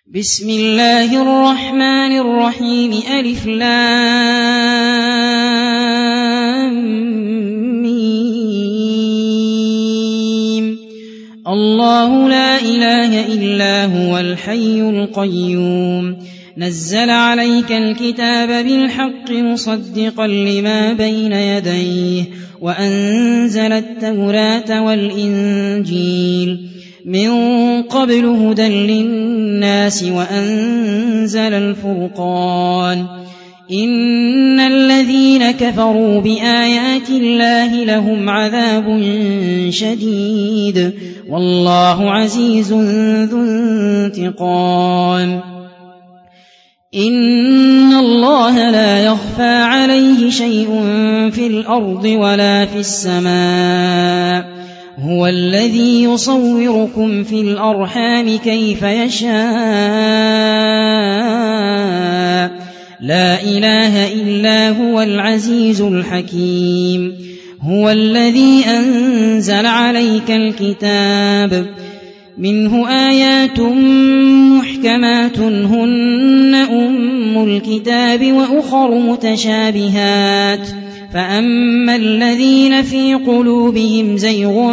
بسم الله الرحمن الرحيم ألف لام ميم. الله لا إله إلا هو الحي القيوم نزل عليك الكتاب بالحق مصدقا لما بين يديه وأنزل التوراة والإنجيل من قبل هدى للناس وأنزل الفرقان إن الذين كفروا بآيات الله لهم عذاب شديد والله عزيز ذو انتقام إن الله لا يخفى عليه شيء في الأرض ولا في السماء هو الذي يصوركم في الأرحام كيف يشاء لا إله إلا هو العزيز الحكيم هو الذي أنزل عليك الكتاب منه آيات محكمات هن أم الكتاب وأخر متشابهات فأما الذين في قلوبهم زيغ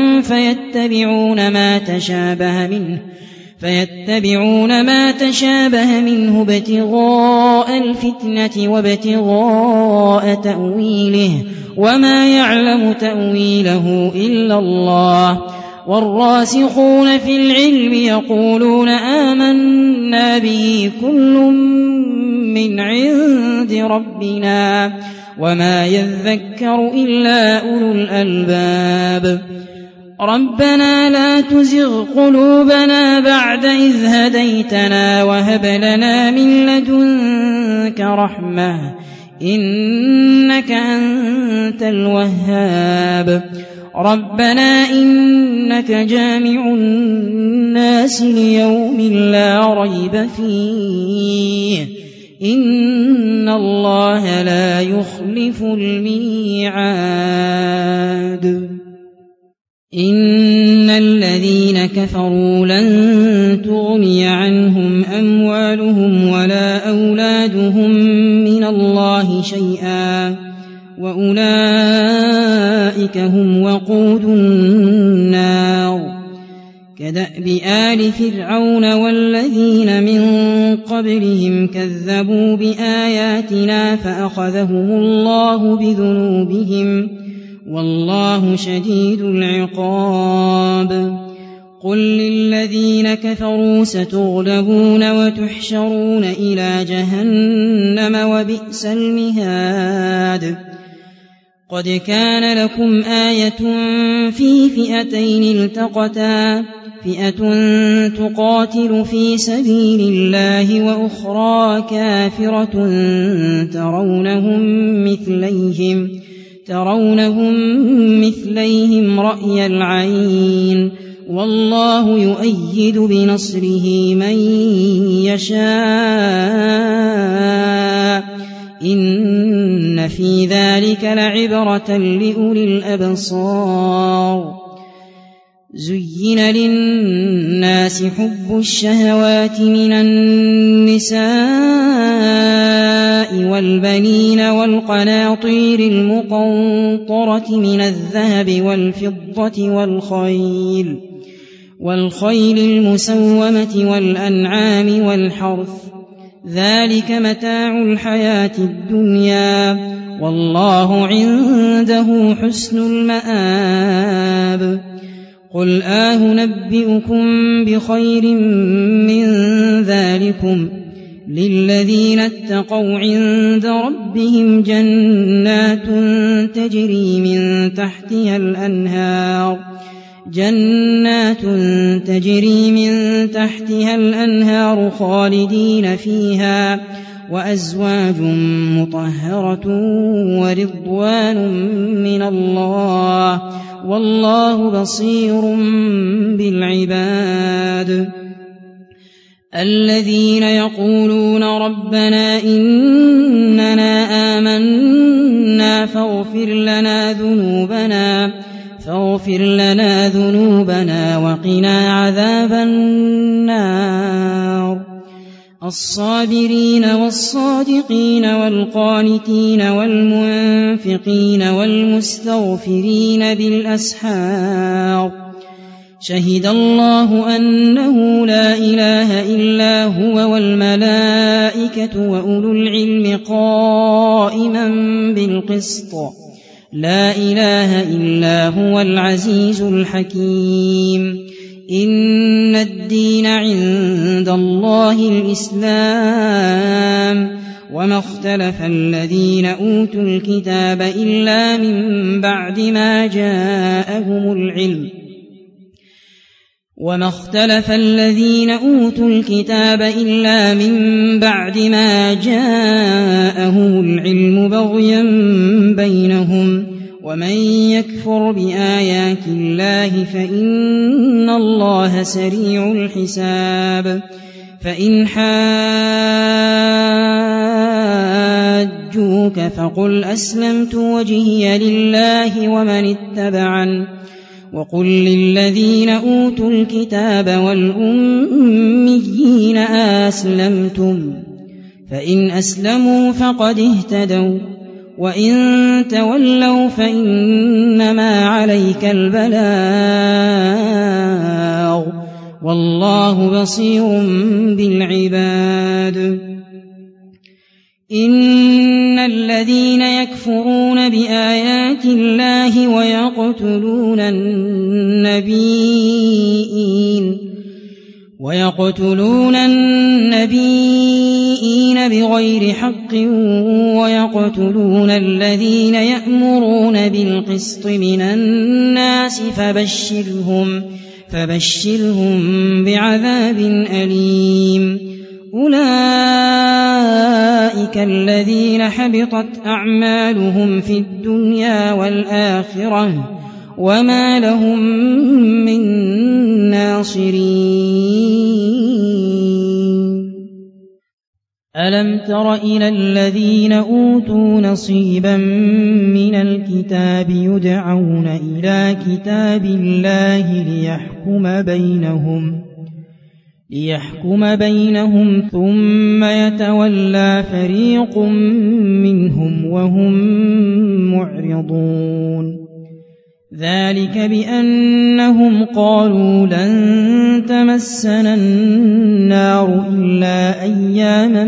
فيتبعون ما تشابه منه ابتغاء الفتنة وابتغاء تأويله وما يعلم تأويله إلا الله والراسخون في العلم يقولون آمنا به كل من عند ربنا وما يذكر إلا أولو الألباب ربنا لا تزغ قلوبنا بعد إذ هديتنا وهب لنا من لدنك رحمة إنك أنت الوهاب ربنا إنك جامع الناس ليوم لا ريب فيه إن الله لا يخلف الميعاد إن الذين كفروا لن تغني عنهم أموالهم ولا أولادهم من الله شيئا وأولئك هم وقود النار كدأب آل فرعون والذين من قبلهم كذبوا بآياتنا فأخذهم الله بذنوبهم والله شديد العقاب قل للذين كفروا ستغلبون وتحشرون إلى جهنم وبئس المهاد قد كان لكم آية في فئتين التقتا فئة تقاتل في سبيل الله وأخرى كافرة ترونهم مثليهم رأي العين والله يؤيد بنصره من يشاء إن في ذلك لعبرة لأولي الأبصار زين للناس حب الشهوات من النساء والبنين والقناطير المقنطرة من الذهب والفضة والخيل المسومة والأنعام والحرث ذلك متاع الحياة الدنيا والله عنده حسن المآب قل ننبئكم بخير من جذلكم للذين اتقوا عند ربهم جنات تجري من تحتها الأنهار خالدين فيها وأزواج مطهرة ورضوان من الله والله بصير بالعباد الذين يقولون ربنا إننا آمنا فاغفر لنا ذنوبنا وقنا عذاب النار الصابرين والصادقين والقانتين والمنفقين والمستغفرين بالأسحار شهد الله أنه لا إله إلا هو والملائكة وأولو العلم قائما بالقسط لا إله إلا هو العزيز الحكيم إن الدين عند الله الإسلام وما اختلف الذين أوتوا الكتاب إلا من بعد ما جاءهم العلم بغيا بينهم ومن يكفر بآيات الله فإن الله سريع الحساب فإن حاجوك فقل أسلمت وجهي لله ومن اتبعن وقل للذين أوتوا الكتاب والأميين أسلمتم فإن أسلموا فقد اهتدوا وإن تولوا فإنما عليك البلاغ والله بصير بالعباد إن الذين يكفرون بآيات الله ويقتلون النبيين بغير حق ويقتلون الذين يأمرون بالقسط من الناس فبشرهم بعذاب أليم أولئك الذين حبطت أعمالهم في الدنيا والآخرة وما لهم من ناصرين ألم تر إلى الذين أوتوا نصيبا من الكتاب يدعون إلى كتاب الله ليحكم بينهم ثم يتولى فريق منهم وهم معرضون ذلك بأنهم قالوا لن تمسنا النار إلا أياما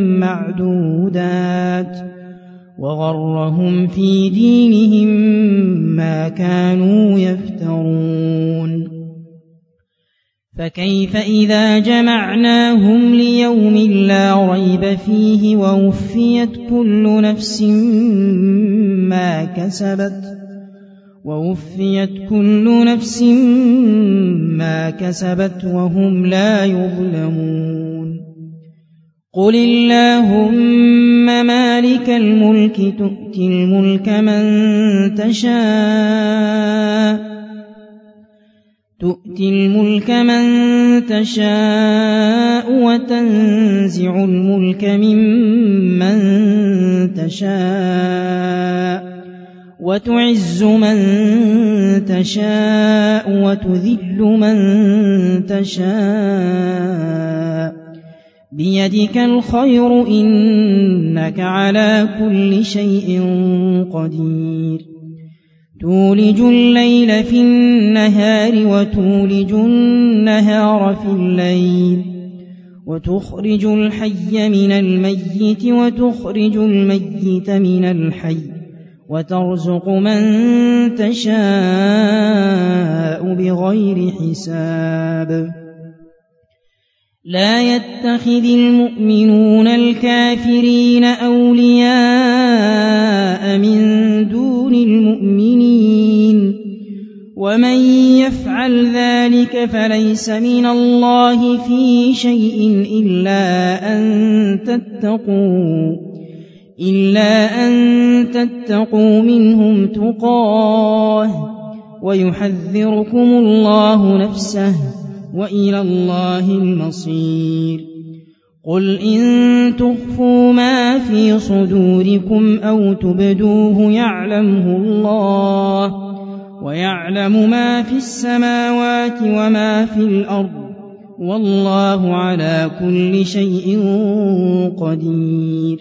معدودات وغرهم في دينهم ما كانوا يفترون فكيف إذا جمعناهم ليوم لا ريب فيه ووفيت كل نفس ما كسبت وهم لا يظلمون قل اللهم مالك الملك تؤتي الملك من تشاء وتنزع الملك ممن تشاء وتعز من تشاء وتذل من تشاء بيدك الخير إنك على كل شيء قدير تولج الليل في النهار وتولج النهار في الليل وتخرج الحي من الميت وتخرج الميت من الحي وترزق من تشاء بغير حساب لا يتخذ المؤمنون الكافرين أولياء من دون المؤمنين ومن يفعل ذلك فليس من الله في شيء إلا أن تتقوا منهم تقاه ويحذركم الله نفسه وإلى الله المصير قل إن تخفوا ما في صدوركم أو تبدوه يعلمه الله ويعلم ما في السماوات وما في الأرض والله على كل شيء قدير.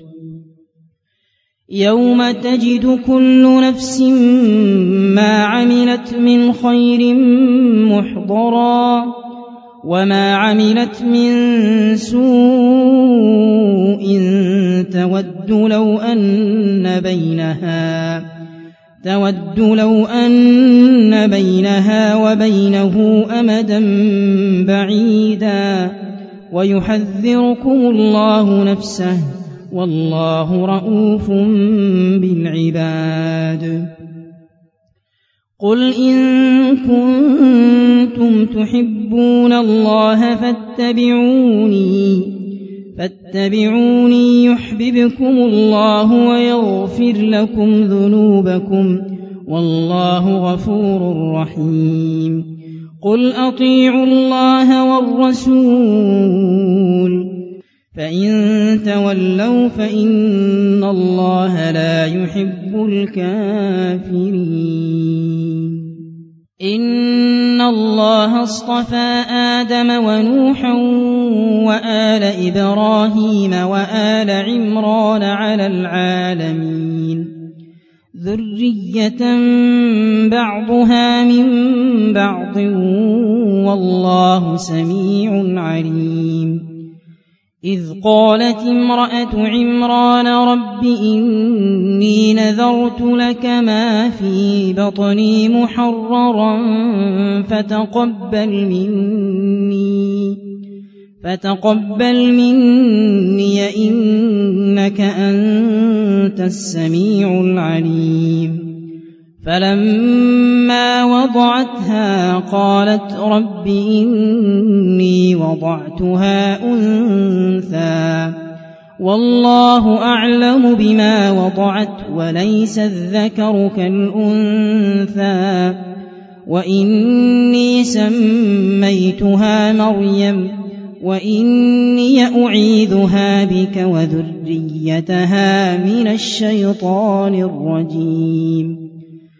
يوم تجد كل نفس ما عملت من خير محضرا وما عملت من سوء تود لو أن بينها وبينه أمدا بعيدا ويحذركم الله نفسه والله رءوف بالعباد. قل إن كنتم تحبون الله فاتبعوني يحببكم الله ويغفر لكم ذنوبكم والله غفور رحيم. قل أطيعوا الله والرسول فإن تولوا فإن الله لا يحب الكافرين. إن الله اصطفى آدم ونوحا وآل إبراهيم وآل عمران على العالمين ذرية بعضها من بعض والله سميع عليم. إذ قالت امرأة عمران رب إني نذرت لك ما في بطني محررا فتقبل مني إنك أنت السميع العليم. فلما وضعتها قالت رب إني وضعتها أنثى والله أعلم بما وضعت وليس الذكر كالأنثى وإني سميتها مريم وإني أعيذها بك وذريتها من الشيطان الرجيم.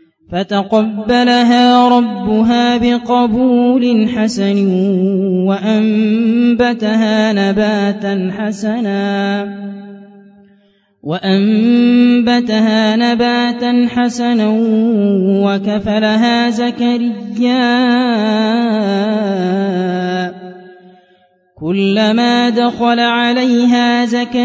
فتقبلها ربها بقبول حسن وأنبتها نباتا حسنا وكفلها زكريا. كلما دخل عليها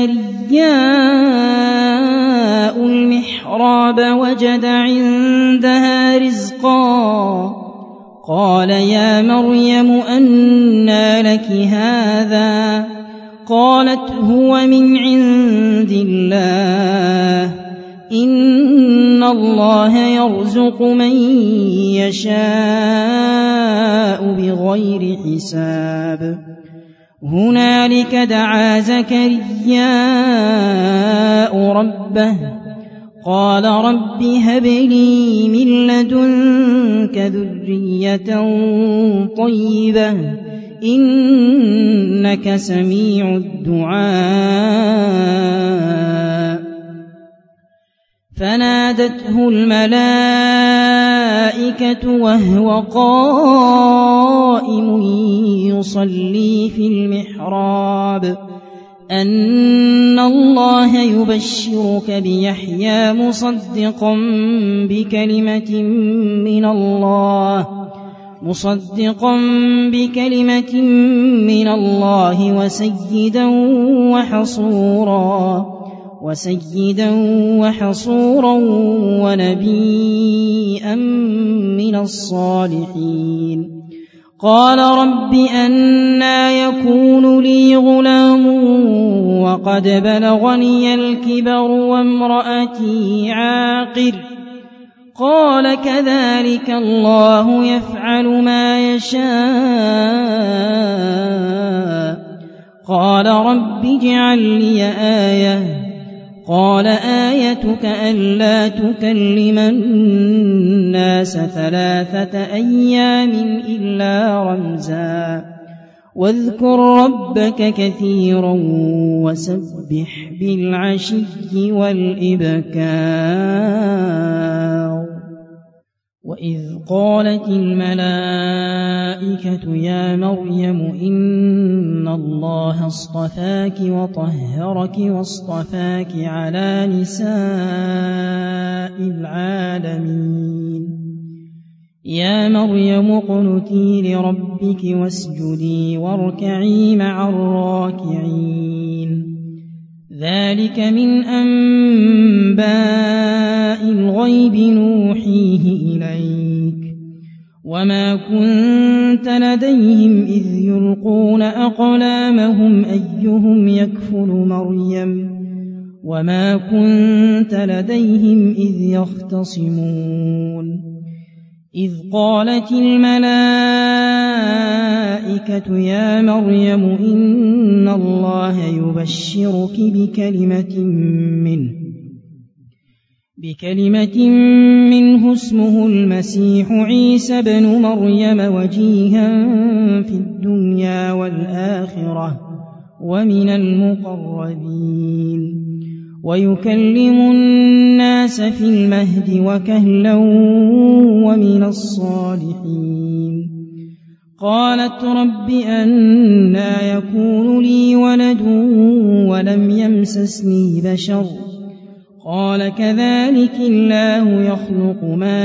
زكريا المحراب وجد عندها رزقا قال يا مريم أنى لك هذا قالت هو من عند الله إن الله يرزق من يشاء بغير حساب. هنالك دعا زكرياء ربه قال رب هب لي من لدنك ذرية طيبة إنك سميع الدعاء. فنادته الملائكة وهو قائم يصلي في المحراب أن الله يبشرك بيحيى مصدقا بكلمة من الله وسيدا وحصورا ونبيا من الصالحين. قال رب أنى يكون لي غلام وقد بلغني الكبر وامرأتي عاقر قال كذلك الله يفعل ما يشاء. قال رب اجعل لي آية قال آيتك ألا تكلم الناس 3 أيام إلا رمزا واذكر ربك كثيرا وسبح بالعشي والإبكار. وإذ قالت الملائكة يا مريم إن الله اصطفاك وطهرك واصطفاك على نساء العالمين يا مريم اقنتي لربك واسجدي واركعي مع الراكعين ذلك من أنباء الغيب نوحيه إليك وما كنت لديهم إذ يلقون أقلامهم أيهم يكفل مريم وما كنت لديهم إذ يختصمون إذ قالت الملائكة يا مريم إن الله يبشرك بكلمة منه اسمه المسيح عيسى بن مريم وجيها في الدنيا والآخرة ومن المقربين ويكلم الناس في المهد وكهلا ومن الصالحين قالت رب أنى يكون لي ولد ولم يمسسني بشر قال كذلك الله يخلق ما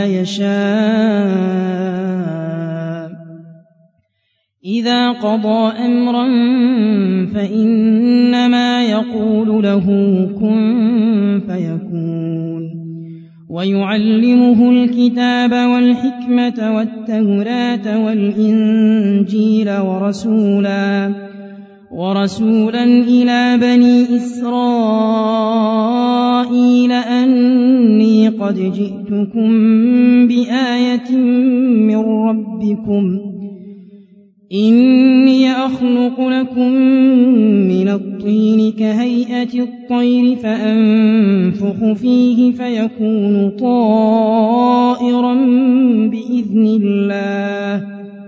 يشاء إذا قضى أمرا فإنما يقول له كن فيكون ويعلمه الكتاب والحكمة والتوراة والإنجيل ورسولا إلى بني إسرائيل أني قد جئتكم بآية من ربكم إني أخلق لكم من الطين كهيئة الطير فأنفخ فيه فيكون طائرا بإذن الله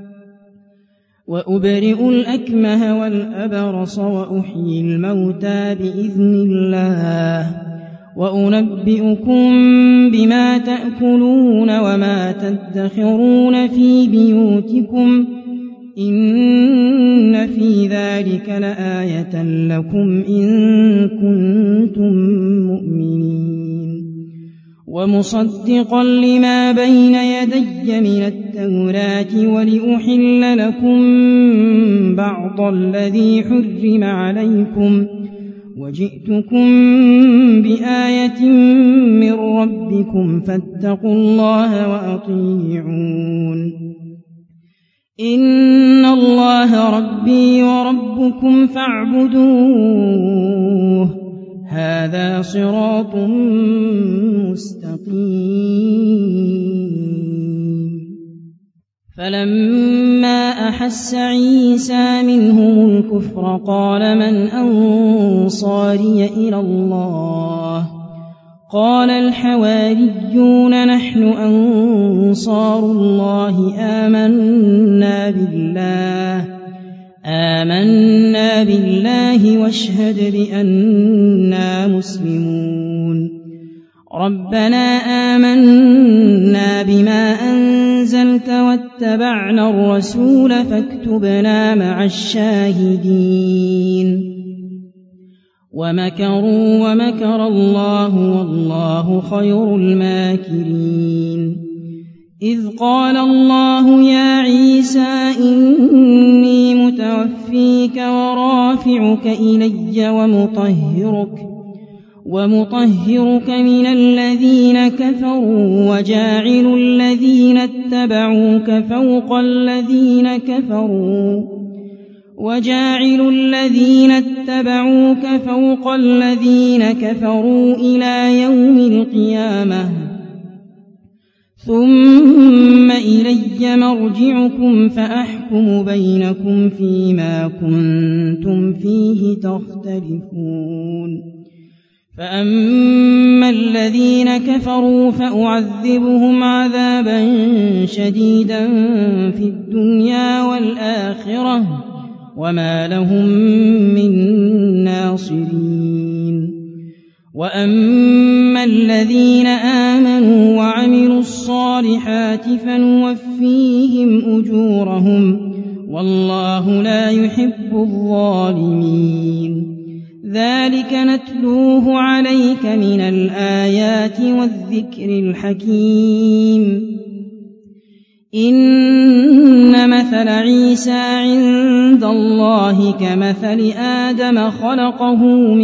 وأبرئ الأكمه والأبرص وأحيي الموتى بإذن الله وأنبئكم بما تأكلون وما تدخرون في بيوتكم إن في ذلك لآية لكم إن كنتم مؤمنين ومصدقا لما بين يدي من التوراة ولأحل لكم بعض الذي حرم عليكم وجئتكم بآية من ربكم فاتقوا الله وأطيعون إن الله ربي وربكم فاعبدوه هذا صراط مستقيم فلما أحس عيسى منهم الكفر قال من أنصاري إلى الله قال الحواريون نحن أنصار الله آمنا بالله واشهد بأننا مسلمون ربنا آمنا بما أنزلت واتبعنا الرسول فاكتبنا مع الشاهدين ومكروا ومكر الله والله خير الماكرين إذ قال الله يا عيسى إني متوفيك ورافعك إلي ومطهرك من الذين كفروا وجاعل الذين اتبعوك فوق الذين كفروا إلى يوم القيامة ثم إلي مرجعكم فأحكم بينكم فيما كنتم فيه تختلفون فأما الذين كفروا فأعذبهم عذابا شديدا في الدنيا والآخرة وما لهم من ناصرين وأما الذين آمنوا وعملوا الصالحات أجورهم والله لا يحب الظالمين ذلك نتلوه عليك من الآيات والذكر الحكيم إن مثل عيسى عند الله كمثل آدم خلقه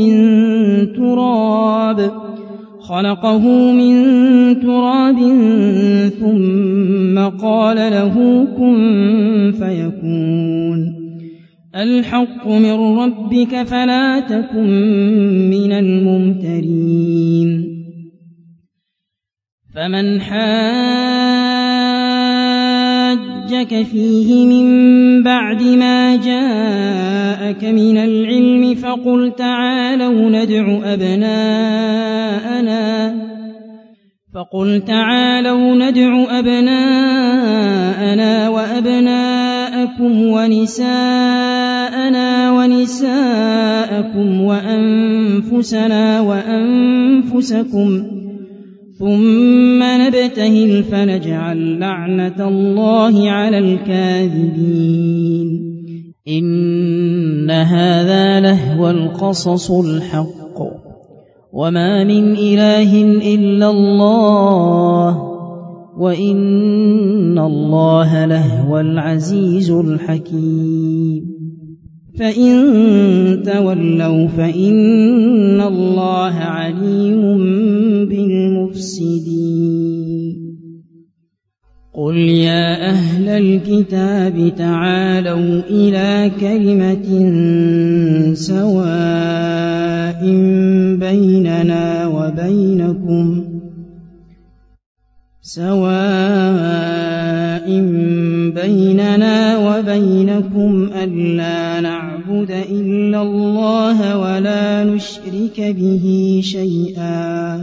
من تراب ثم قال له كن فيكون الحق من ربك فلا تكن من الممترين فمن حاجك فيه من بعد ما جاءك من العلم فقل تعالوا ندع أبناءنا وأبناءكم ونساءنا ونساءكم وأنفسنا وأنفسكم ثم نبتهل فنجعل لعنة الله على الكاذبين إن هذا لهو القصص الحق وما من إله إلا الله وإن الله لهو العزيز الحكيم فإن تولوا فإن الله عليم بالمفسدين قل يا أهل الكتاب تعالوا إلى كلمة سواء بيننا وبينكم ألا نعبد إلا الله ولا نشرك به شيئا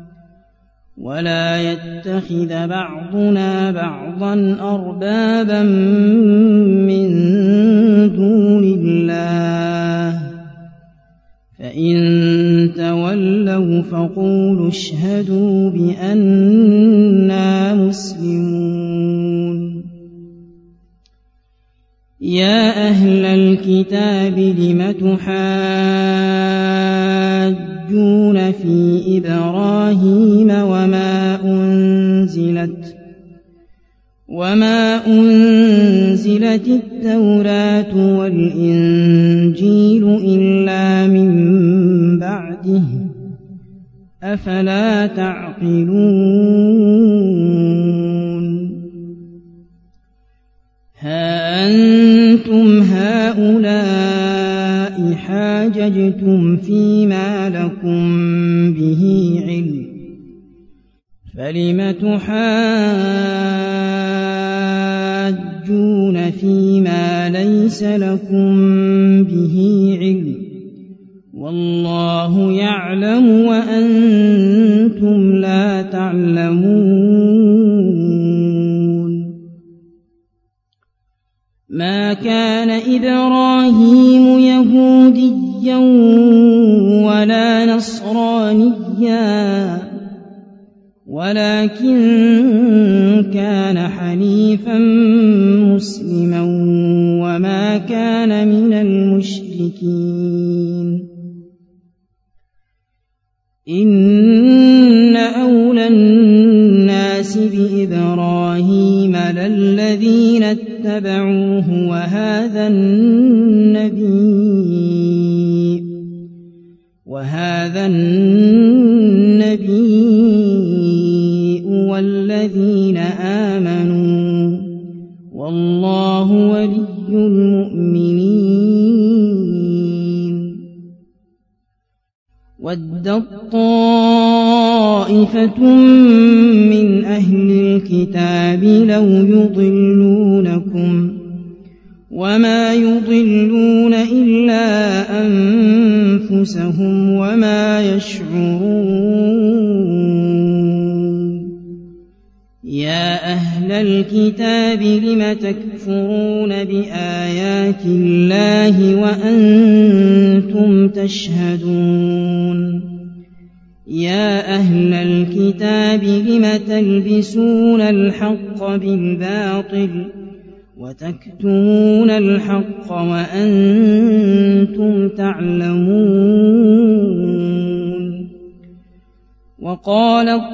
ولا يتخذ بعضنا بعضا أربابا من دون الله فإن تولوا فقولوا اشهدوا بأننا مسلمون يا أهل الكتاب لم تحاجون في إبراهيم وما أنزلت التوراة والإنجيل إلا من بعده أفلا تعقلون ها أنتم هؤلاء حاججتم فيما لكم به علم فلم تحاجون فيما ليس لكم به علم والله يعلم وأنتم لا تعلمون ما كان إبراهيم يهوديا ولا نصرانيا ولكن كان حنيفا مسلما وما كان من المشركين إن أولى الناس بإبراهيم للذين اتبعوه وهذا النبي والذين آمنوا والله ولي المؤمنين ودت طائفة من أهل الكتاب لو يضلونكم وما يضلون إلا أنفسهم وما يشعرون يا أهل الكتاب لم تكفرون بآيات الله وأنتم تشهدون يا أهل الكتاب لم تلبسون الحق بالباطل وتكتمون الحق وأنتم تعلمون. وقالت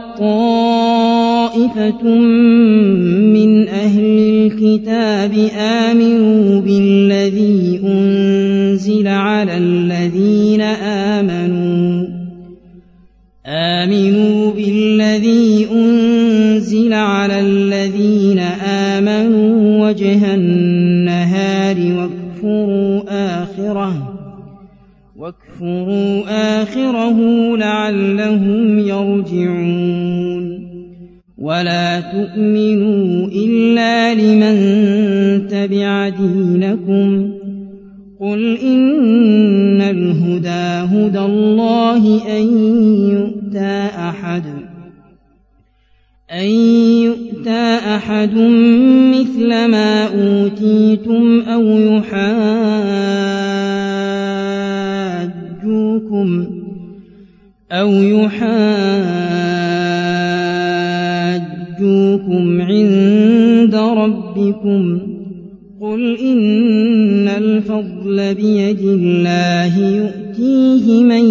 طائفة من أهل الكتاب آمنوا بالذي أنزل على الذين آمنوا وجه النهار واكفروا آخره لعلهم يرجعون. ولا تؤمنوا إلا لمن تبع دينكم قل إن الهدى هدى الله أن يؤتى أحد مثل ما أوتيتم أو يحاجوكم عند ربكم قل إن الفضل بيد الله يؤتيه من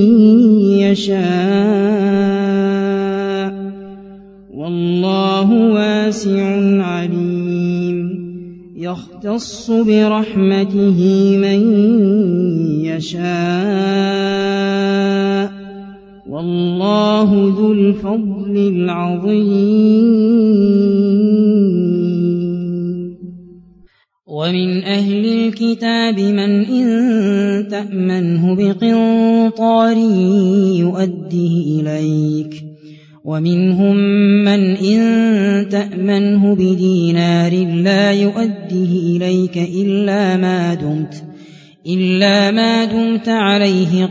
يشاء والله واسع عليم. يختص برحمته من يشاء والله ذو الفضل العظيم. ومن أهل الكتاب من إن تأمنه بقنطار يؤديه إليك ومنهم من إن تأمنه بدينار لا يؤديه إليك إلا ما دمت عليه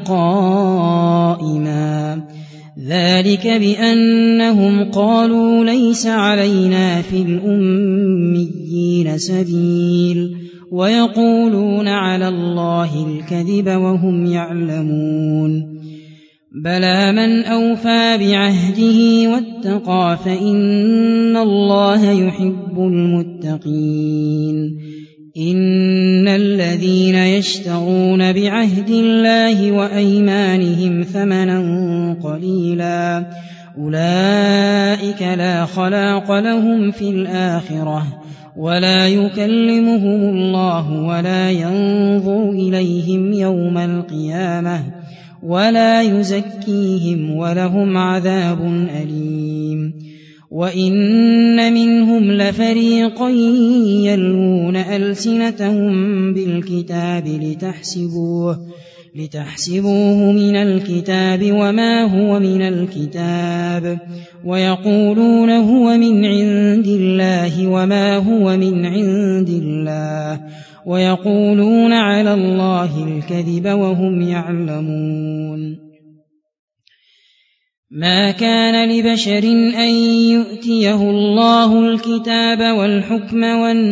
قائما ذلك بأنهم قالوا ليس علينا في الأميين سبيل ويقولون على الله الكذب وهم يعلمون. بلى من أوفى بعهده واتقى فإن الله يحب المتقين. إن الذين يشترون بعهد الله وأيمانهم ثمنا قليلا أولئك لا خلاق لهم في الآخرة ولا يكلمهم الله ولا ينظر إليهم يوم القيامة ولا يزكيهم ولهم عذاب أليم. وإن منهم لفريقا يلوون ألسنتهم بالكتاب لتحسبوه من الكتاب وما هو من الكتاب ويقولون هو من عند الله وما هو من عند الله ويقولون على الله الكذب وهم يعلمون. ما كان لبشر أن يؤتيه الله الكتاب والحكم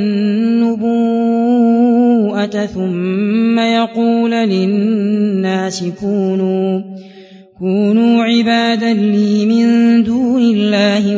والنبوءة ثم يقول للناس كونوا عبادا لي من دون الله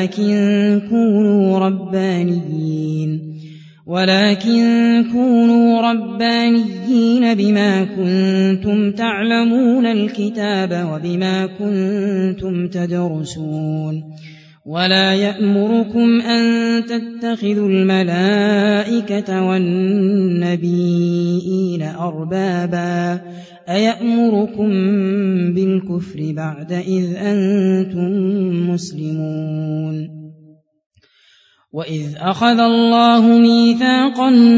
ولكن كونوا ربانيين بما كنتم تعلمون الكتاب وبما كنتم تدرسون. ولا يأمركم أن تتخذوا الملائكة والنبيين أربابا أيأمركم بالكفر بعد إذ أنتم مسلمون. وإذ أخذ الله ميثاق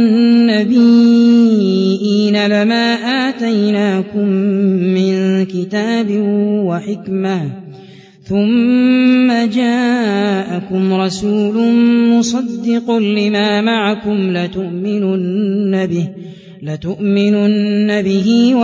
النبيين لما آتيناكم من كتاب وحكمة ثم جاءكم رسول مصدق لما معكم لتؤمنن به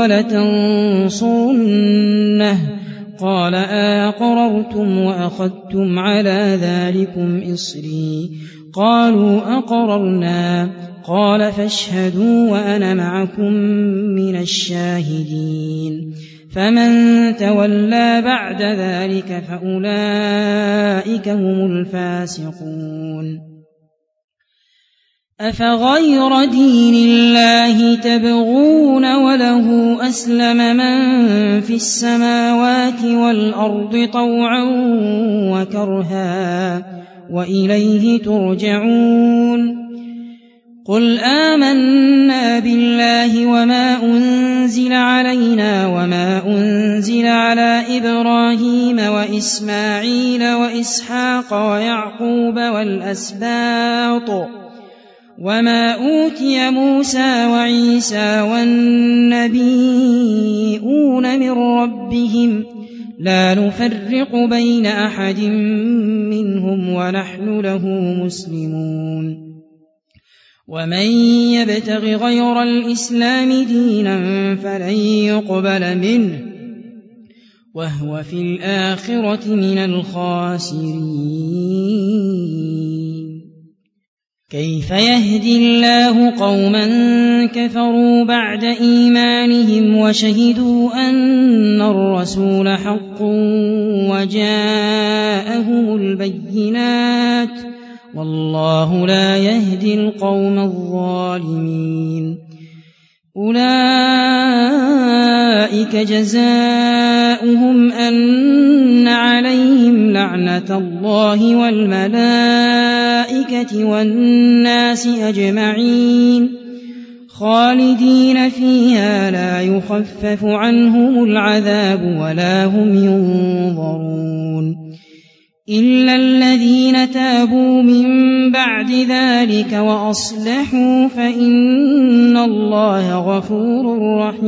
ولتنصرنه قال أقررتم وأخذتم على ذلكم إصري قالوا أقررنا قال فاشهدوا وأنا معكم من الشاهدين. فمن تولى بعد ذلك فأولئك هم الفاسقون. أفغير دين الله تبغون وله أسلم من في السماوات والأرض طوعا وكرها وإليه ترجعون قل آمنا بالله وما أنزل علينا وما أنزل على إبراهيم وإسماعيل وإسحاق ويعقوب والأسباط وما أوتي موسى وعيسى والنبيون من ربهم لا نفرق بين أحد منهم ونحن له مسلمون ومن يبتغ غير الإسلام دينا فلن يقبل منه وهو في الآخرة من الخاسرين كيف يهدي الله قوما كفروا بعد إيمانهم وشهدوا أن الرسول حق وجاءهم البينات والله لا يهدي القوم الظالمين أولئك جزاؤهم أن عليهم لعنة الله والملائكة والناس أجمعين خالدين فيها لا يخفف عنهم العذاب ولا هم ينظرون إلا الذين تابوا من بعد ذلك وأصلحوا فإن الله غفور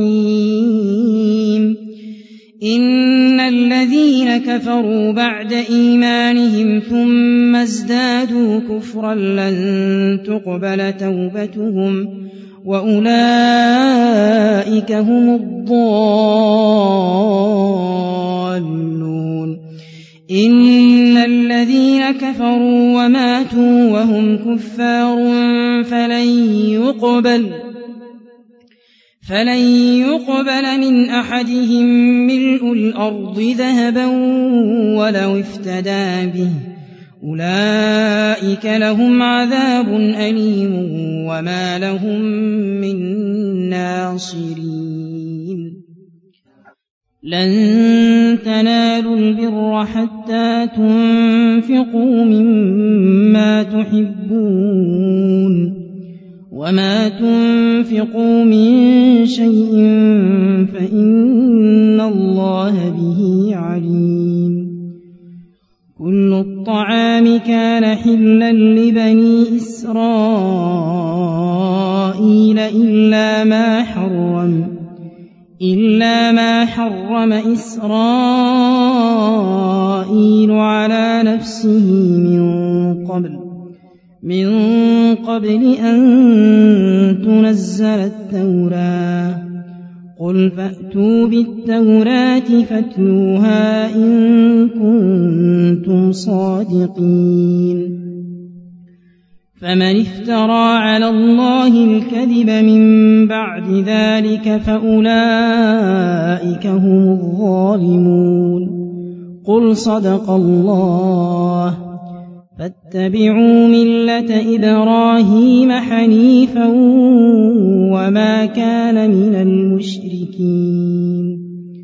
رحيم إن الذين كفروا بعد إيمانهم ثم ازدادوا كفرا لن تقبل توبتهم وأولئك هم الضالون إن الذين كفروا وماتوا وهم كفار فلن يقبل من أحدهم ملء الأرض ذهبا ولو افتدى به أولئك لهم عذاب أليم وما لهم من ناصرين لن تنالوا البر حتى تنفقوا مما تحبون وما تنفقوا من شيء فإن الله به عليم كل الطعام كان حلا لبني إسرائيل إلا ما حرم إسرائيل على نفسه من قبل أن تنزل التوراة قل فأتوا بالتوراة فاتلوها إن كنتم صادقين فمن افترى على الله الكذب من بعد ذلك فأولئك هم الظالمون قل صدق الله فاتبعوا ملة إبراهيم حنيفا وما كان من المشركين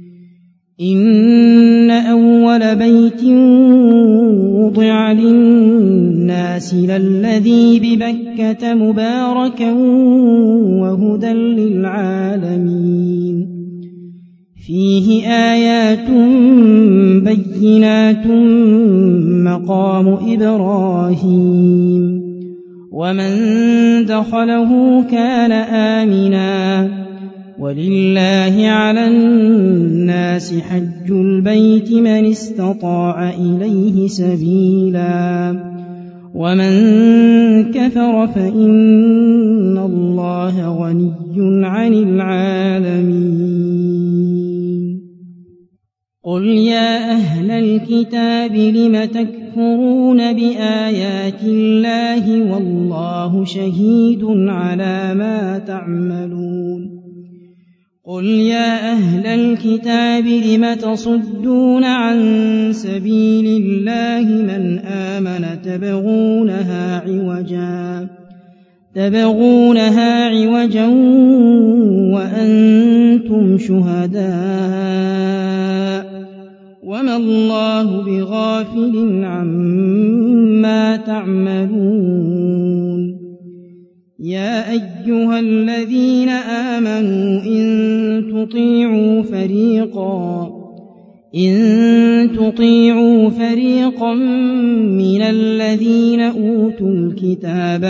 إن أول بيت وضع للناس للذي ببكة مباركا وهدى للعالمين فيه آيات بينات مقام إبراهيم ومن دخله كان آمنا ولله على الناس حج البيت من استطاع إليه سبيلا ومن كفر فإن الله غني عن العالمين قل يا أهل الكتاب لم تكفرون بآيات الله والله شهيد على ما تعملون قل يا أهل الكتاب لم تصدون عن سبيل تبغونها عوجا وأنتم شهداء وما الله بغافل عما تعملون يا أيها الذين آمنوا إن تطيعوا فريقا من الذين أوتوا الكتاب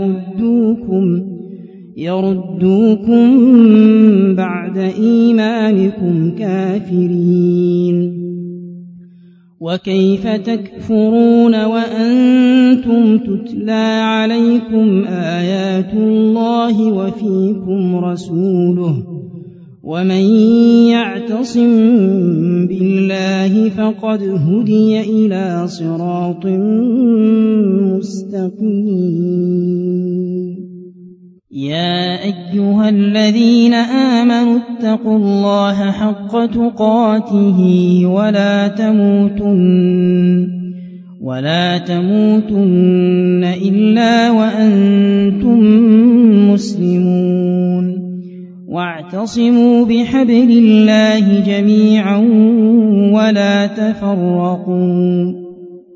يردوكم بعد إيمانكم كافرين وكيف تكفرون وأنتم تتلى عليكم آيات الله وفيكم رسوله ومن يعتصم بالله فقد هدي إلى صراط مستقيم يا أيها الذين آمنوا اتقوا الله حق تقاته ولا تموتن إلا وأنتم مسلمون واعتصموا بحبل الله جميعا ولا تفرقوا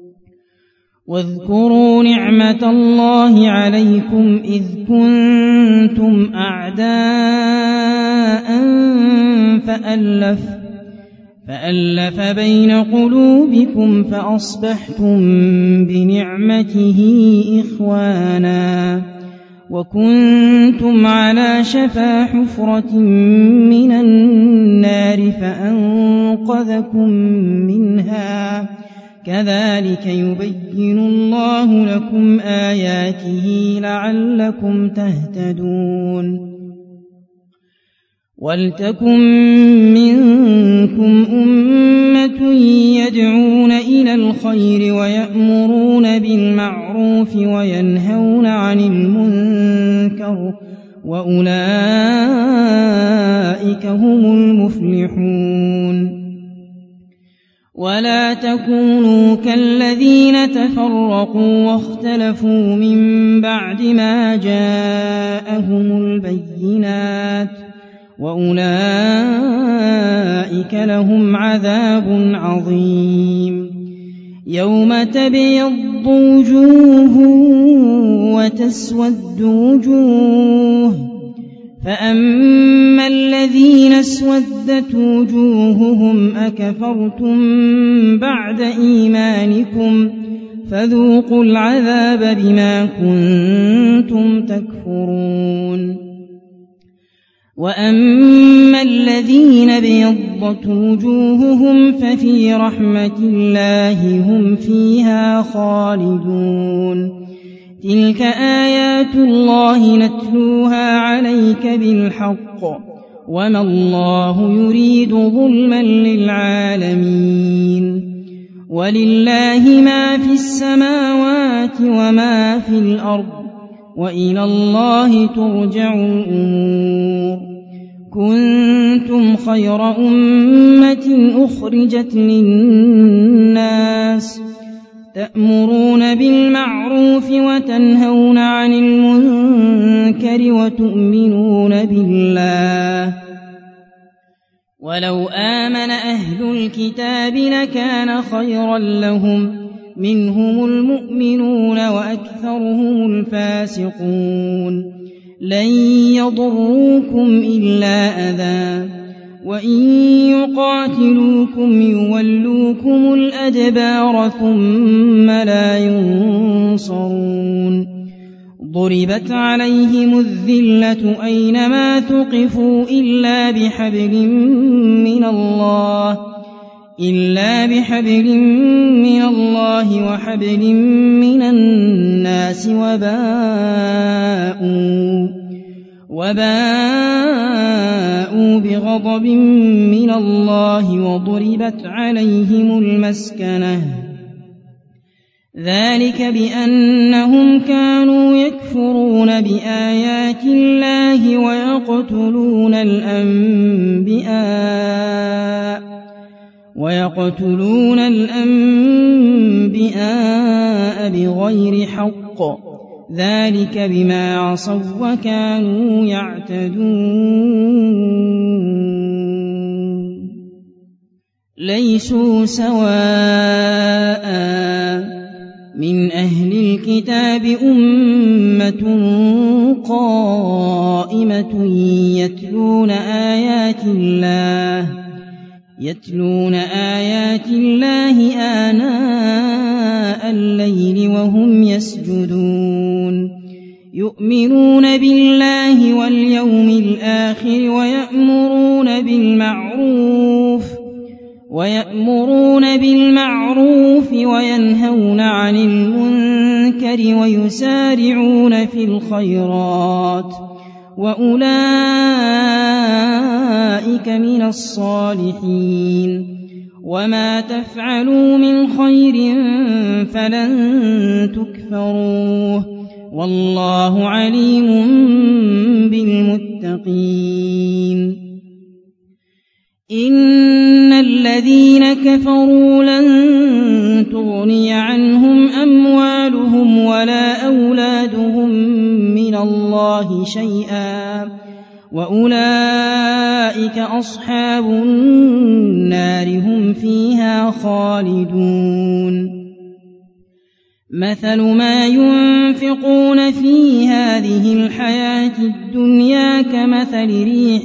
واذكروا نعمة الله عليكم إذ كنتم أعداء فألف بين قلوبكم فأصبحتم بنعمته إخوانا وكنتم على شفا حفرة من النار فأنقذكم منها كذلك يبين الله لكم آياته لعلكم تهتدون ولتكن منكم أمة يدعون إلى الخير ويأمرون بالمعروف وينهون عن المنكر وأولئك هم المفلحون ولا تكونوا كالذين تفرقوا واختلفوا من بعد ما جاءهم البينات وأولئك لهم عذاب عظيم يوم تبيض وجوه وتسود وجوه فأما الذين اسودت وجوههم أكفرتم بعد إيمانكم فذوقوا العذاب بما كنتم تكفرون وأما الذين بيضت وجوههم ففي رحمة الله هم فيها خالدون تلك آيات الله نتلوها عليك بالحق وما الله يريد ظلما للعالمين ولله ما في السماوات وما في الأرض وإلى الله ترجع الأمور كنتم خير أمة أخرجت للناس تأمرون بالمعروف وتنهون عن المنكر وتؤمنون بالله ولو آمن أهل الكتاب لكان خيرا لهم منهم المؤمنون وأكثرهم الفاسقون لن يضروكم إلا أذى وإن يقاتلوكم يولوكم الأدبار ثم لا ينصرون ضربت عليهم الذلة أينما ثقفوا إلا بحبل من الله وحبل من الناس وباءوا بغضب من الله وضربت عليهم المسكنة ذلك بأنهم كانوا يكفرون بآيات الله ويقتلون الأنبياء بغير حق ذلك بما عصوا وكانوا يعتدون ليسوا سواء من أهل الكتاب أمة قائمة يتلون آيات الله آناء الليل وهم يسجدون يؤمنون بالله واليوم الآخر ويأمرون بالمعروف وينهون عن المنكر ويسارعون في الخيرات وأولئك من الصالحين وما تفعلوا من خير فلن تكفروه والله عليم بالمتقين إن الذين كفروا لن تغني عنهم أموالهم ولا أولادهم من الله شيئا وأولئك أصحاب النار هم فيها خالدون مثل ما ينفقون في هذه الحياة الدنيا كمثل ريح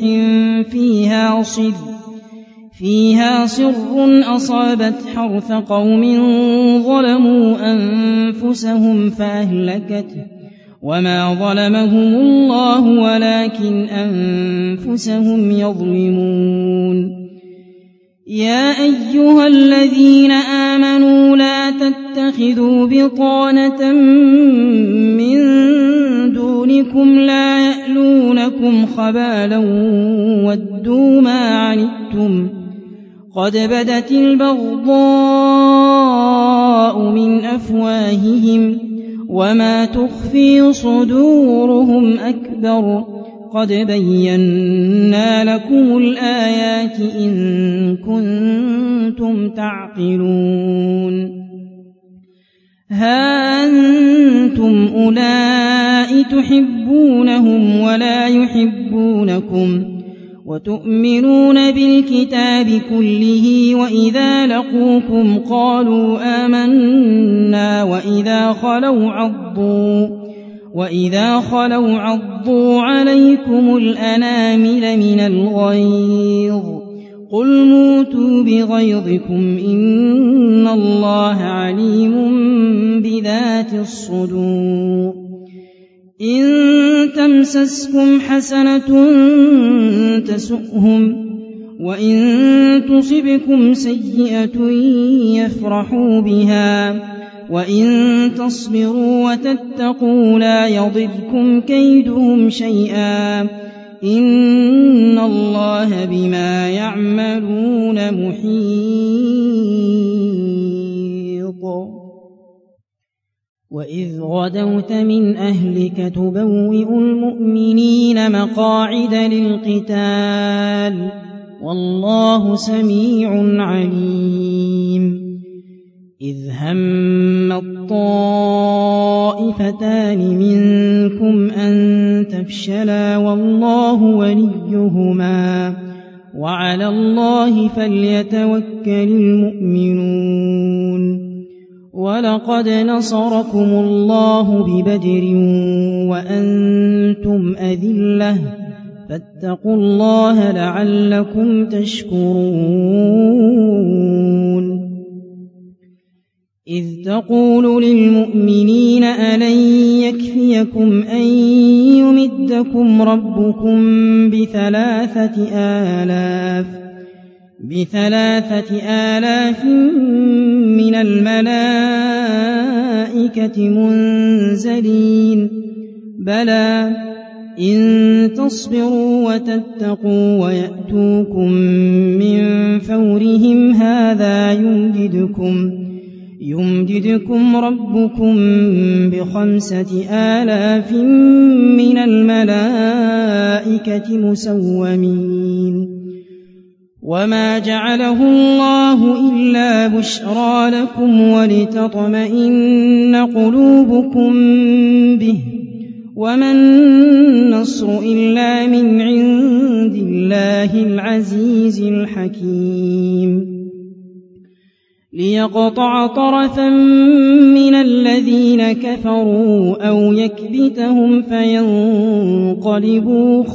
فيها صر أصابت حرث قوم ظلموا أنفسهم فأهلكته وما ظلمهم الله ولكن أنفسهم يظلمون يا أيها الذين آمنوا لا تتخذوا بطانة من دونكم لا يألونكم خبالا ودوا ما عنتم قد بدت البغضاء من أفواههم وما تخفي صدورهم أكبر قد بينا لكم الآيات إن كنتم تعقلون ها أنتم أولئك تحبونهم ولا يحبونكم وتؤمنون بالكتاب كله وإذا لقوكم قالوا آمنا وإذا خلوا عضوا عليكم الأنامل من الغيظ قل موتوا بغيظكم إن الله عليم بذات الصدور إن تمسسكم حسنة تسؤهم وإن تصبكم سيئة يفرحوا بها وإن تصبروا وتتقوا لا يضركم كيدهم شيئا إن الله بما يعملون محيط وإذ غدوت من أهلك تبوئ المؤمنين مقاعد للقتال والله سميع عليم إذ هم الطائفتان منكم أن تفشلا والله وليهما وعلى الله فليتوكل المؤمنون ولقد نصركم الله ببدر وأنتم أذلة فاتقوا الله لعلكم تشكرون إذ تقول للمؤمنين ألن يكفيكم أن يمدكم ربكم ب3,000 من الملائكة منزلين بلى إن تصبروا وتتقوا ويأتوكم من فورهم هذا يمددكم ربكم ب5,000 من الملائكة مسومين وما جعله الله إلا بشرى لكم ولتطمئن قلوبكم به وما النصر إلا من عند الله العزيز الحكيم ليقطع طرفا من الذين كفروا أو يكبتهم فينقلبوا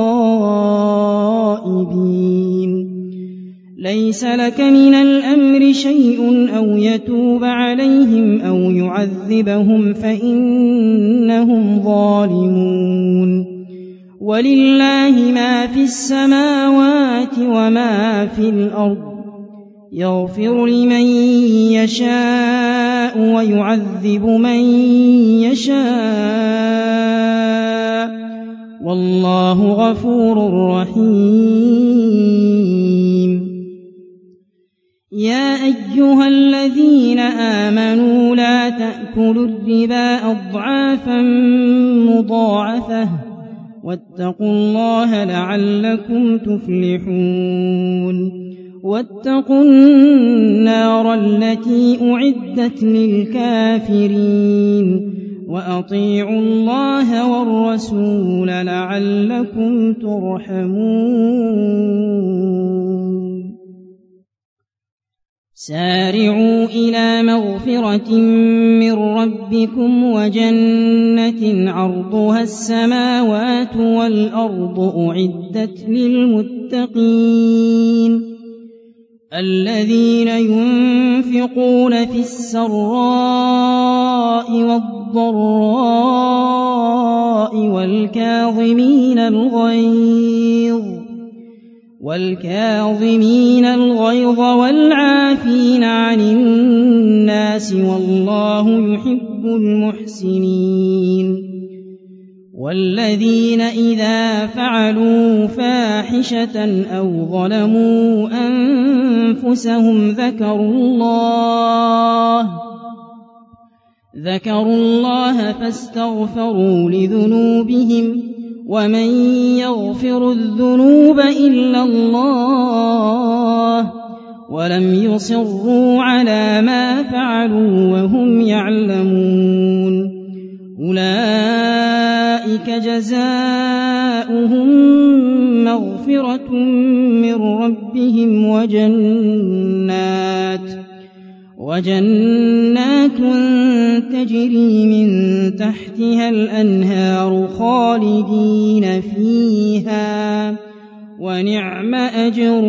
خائبين ليس لك من الأمر شيء أو يتوب عليهم أو يعذبهم فإنهم ظالمون ولله ما في السماوات وما في الأرض يغفر لمن يشاء ويعذب من يشاء والله غفور رحيم يا أيها الذين آمنوا لا تأكلوا الربا أضعافا مضاعفة واتقوا الله لعلكم تفلحون واتقوا النار التي أعدت للكافرين وأطيعوا الله والرسول لعلكم ترحمون سارعوا إلى مغفرة من ربكم وجنة عرضها السماوات والأرض أعدت للمتقين الذين ينفقون في السراء والضراء والكاظمين الغيظ والعافين عن الناس والله يحب المحسنين والذين إذا فعلوا فاحشة أو ظلموا أنفسهم ذكروا الله فاستغفروا لذنوبهم ومن يغفر الذنوب إلا الله ولم يصروا على ما فعلوا وهم يعلمون أولئك جزاؤهم مغفرة من ربهم وجنات تجري من تحتها الأنهار خالدين فيها ونعم أجر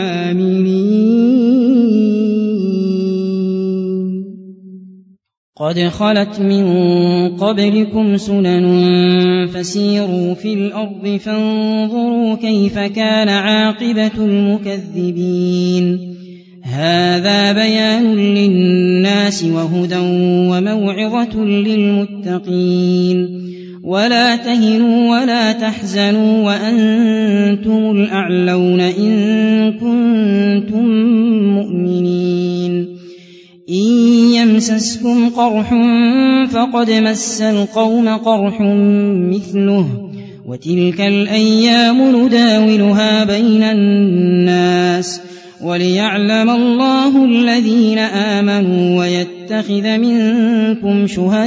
العاملين قد خلت من قبلكم سنن فسيروا في الأرض فانظروا كيف كان عاقبة المكذبين هذا بيان للناس وهدى وموعظة للمتقين ولا تهنوا ولا تحزنوا وأنتم الأعلون إن كنتم مؤمنين إن يمسسكم قرح فقد مس القوم قرح مثله وتلك الأيام نداولها بين الناس وليعلم الله الذين آمنوا ويتخذ منكم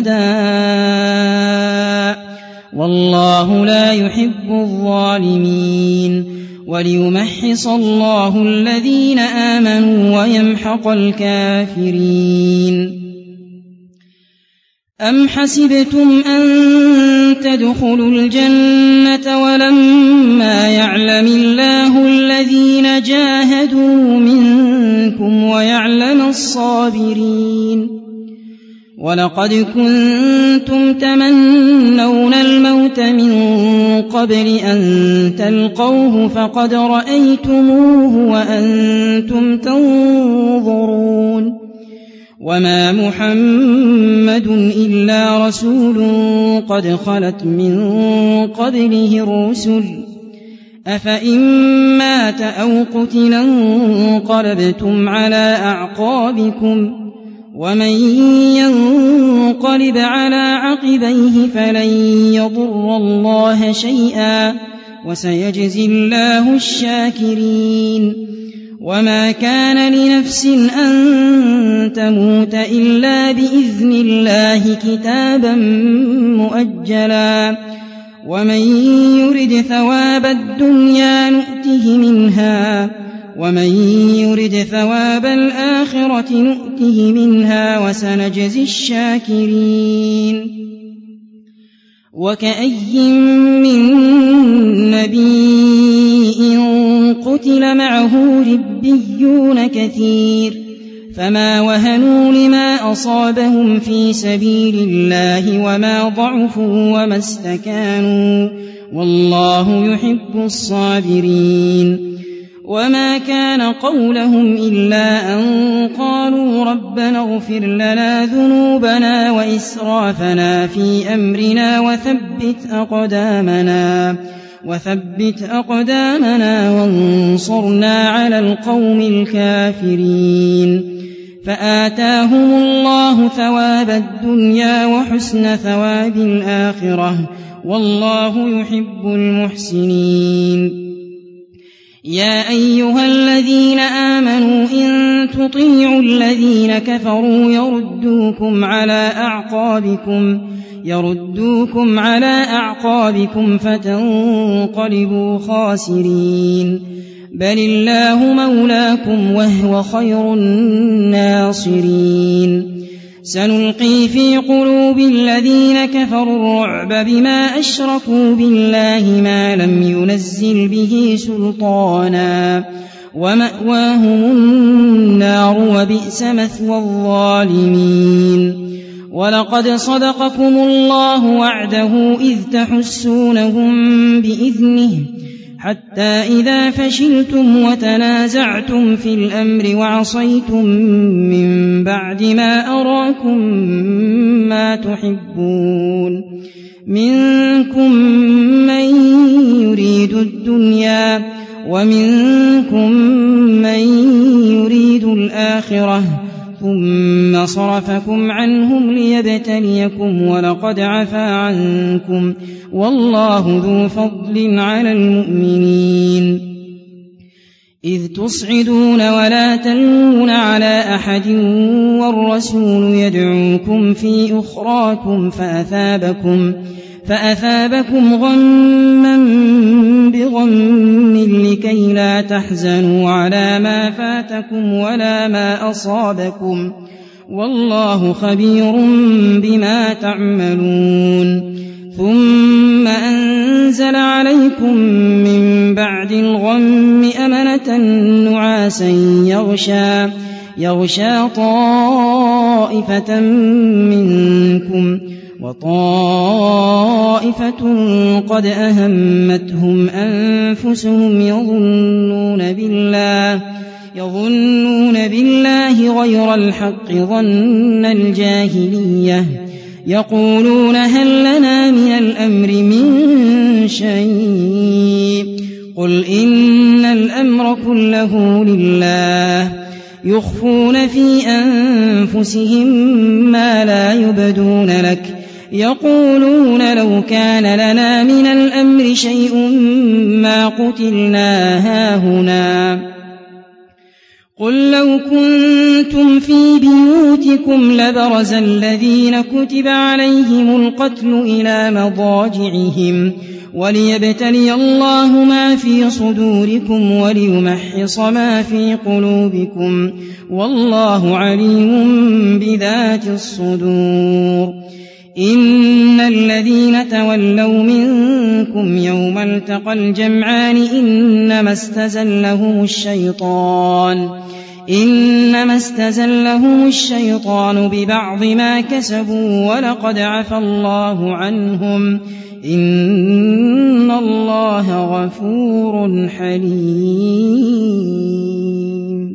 شهداء والله لا يحب الظالمين وليمحص الله الذين آمنوا ويمحق الكافرين أم حسبتم أن تدخلوا الجنة ولما يعلم الله الذين جاهدوا منكم ويعلم الصابرين ولقد كنتم تمنون الموت من قبل أن تلقوه فقد رأيتموه وأنتم تنظرون وما محمد إلا رسول قد خلت من قبله الرسل أفإن مات أو قتل انقلبتم على أعقابكم ومن ينقلب على عقبيه فلن يضر الله شيئا وسيجزي الله الشاكرين وما كان لنفس أن تموت إلا بإذن الله كتابا مؤجلا ومن يرد ثواب الدنيا نؤته منها ومن يرد ثواب الآخرة نؤته منها وسنجزي الشاكرين وكأي من نبي قتل معه ربيون كثير فما وهنوا لما أصابهم في سبيل الله وما ضعفوا وما استكانوا والله يحب الصابرين وما كان قولهم إلا أن قالوا ربنا اغفر لنا ذنوبنا وإسرافنا في أمرنا وثبت أقدامنا وانصرنا على القوم الكافرين فآتاهم الله ثواب الدنيا وحسن ثواب الآخرة والله يحب المحسنين يا أيها الذين آمنوا إن تطيعوا الذين كفروا يردوكم على أعقابكم فتنقلبوا خاسرين بل الله مولاكم وهو خير الناصرين سنلقي في قلوب الذين كفروا الرعب بما أشركوا بالله ما لم ينزل به سلطانا ومأواهم النار وبئس مثوى الظالمين ولقد صدقكم الله وعده إذ تحسونهم بإذنه حتى إذا فشلتم وتنازعتم في الأمر وعصيتم من بعد ما أراكم ما تحبون منكم من يريد الدنيا ومنكم من يريد الآخرة ثم صرفكم عنهم ليبتليكم ولقد عفا عنكم والله ذو فضل على المؤمنين إذ تصعدون ولا تلوون على أحد والرسول يدعوكم في أخراكم فأثابكم غما بغم لكي لا تحزنوا على ما فاتكم ولا ما أصابكم والله خبير بما تعملون ثم أنزل عليكم من بعد الغم أمنة نعاسا يغشى طائفة منكم وطائفة قد أهمتهم أنفسهم يظنون بالله غير الحق ظن الجاهلية يقولون هل لنا من الأمر من شيء قل إن الأمر كله لله يخفون في أنفسهم ما لا يبدون لك يقولون لو كان لنا من الأمر شيء ما قتلنا هاهنا قل لو كنتم في بيوتكم لبرز الذين كتب عليهم القتل إلى مضاجعهم وليبتلي الله ما في صدوركم وليمحص ما في قلوبكم والله عليم بذات الصدور إن الذين تولوا منكم يوم التقى الجمعان إنما استزلهم الشيطان ببعض ما كسبوا ولقد عفى الله عنهم إن الله غفور حليم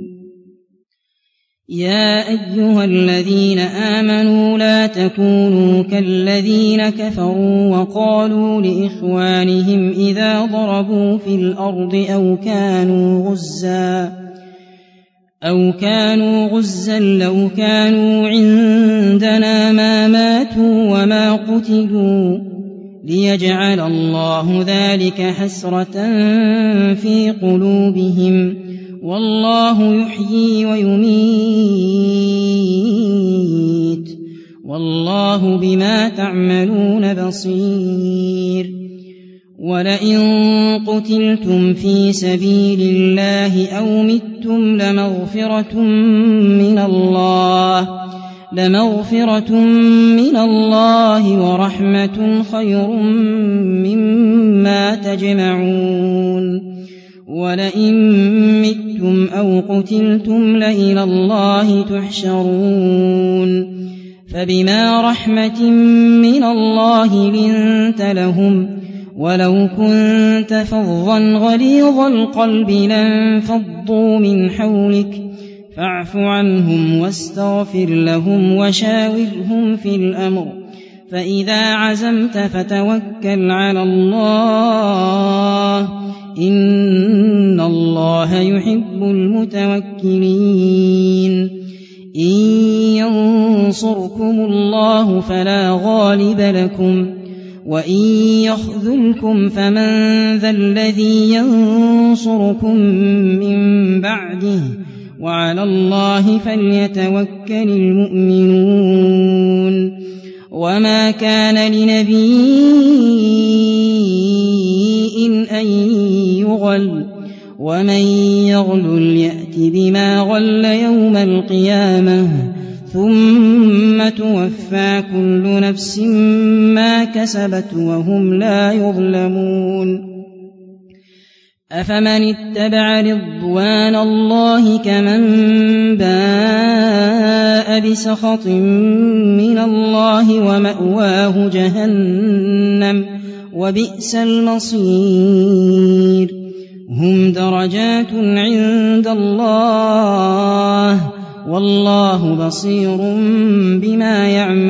يا أيها الذين آمنوا لا تكونوا كالذين كفروا وقالوا لإخوانهم إذا ضربوا في الأرض أو كانوا غزا لو كانوا عندنا ما ماتوا وما قتلوا ليجعل الله ذلك حسرة في قلوبهم والله يحيي ويميت والله بما تعملون بصير ولئن قتلتم في سبيل الله أو متم لمغفرة من الله ورحمة خير مما تجمعون ولئن متم أو قتلتم لإلى الله تحشرون فبما رحمة من الله لنت لهم ولو كنت فظا غليظ القلب لانفضوا من حولك فاعف عنهم واستغفر لهم وشاورهم في الأمر فإذا عزمت فتوكل على الله إن الله يحب المتوكلين إن ينصركم الله فلا غالب لكم وإن يخذلكم فمن ذا الذي ينصركم من بعده وعلى الله فليتوكل المؤمنون وما كان لنبي أن يغل ومن يغلل يأت بما غل يوم القيامة ثم توفى كل نفس ما كسبت وهم لا يظلمون أفمن اتبع رضوان الله كمن باء بسخط من الله ومأواه جهنم وبئس المصير هم درجات عند الله والله بصير بما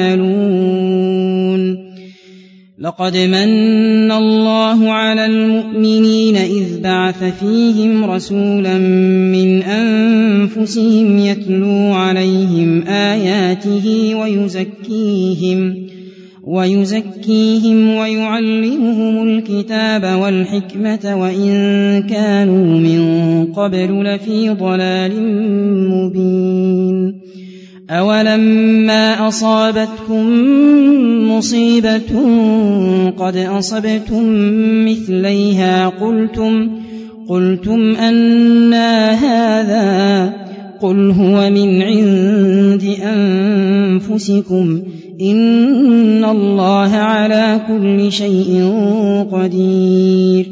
يعملون لقد من الله على المؤمنين إذ بعث فيهم رسولا من أنفسهم يتلو عليهم آياته ويزكيهم ويعلمهم الكتاب والحكمة وإن كانوا من قبل لفي ضلال مبين أولما أصابتكم مصيبة قد أصبتم مثليها قلتم أنى هذا قل هو من عند أنفسكم إن الله على كل شيء قدير